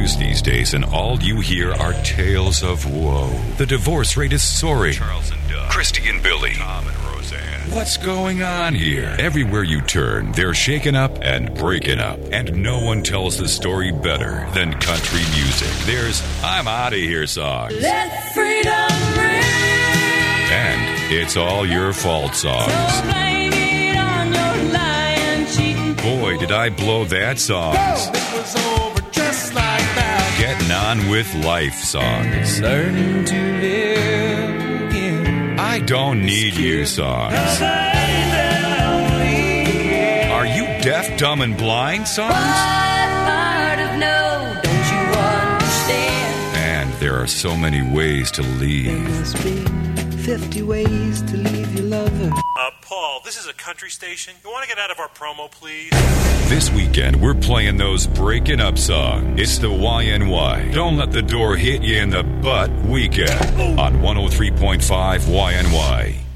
news these days, and all you hear are tales of woe. The divorce rate is soaring. Charles and Doug. Christy and Billy. Tom and Roseanne. What's going on here? Everywhere you turn, they're shaking up and breaking up. And no one tells the story better than country music. There's I'm Outta Here songs. Let freedom ring. And it's all your fault songs. So blame it on your lying, cheating. Boy, did I blow that song. It was over just like that. Getting on with life songs. Learning to live again. I don't need you songs. Are you deaf, dumb, and blind songs? What part of no don't you understand? And there are so many ways to leave. Must be 50 ways to leave your lover. Paul, this is a country station. You want to get out of our promo, please? This weekend, we're playing those breaking up songs. It's the YNY. Don't let the door hit you in the butt weekend on 103.5 YNY.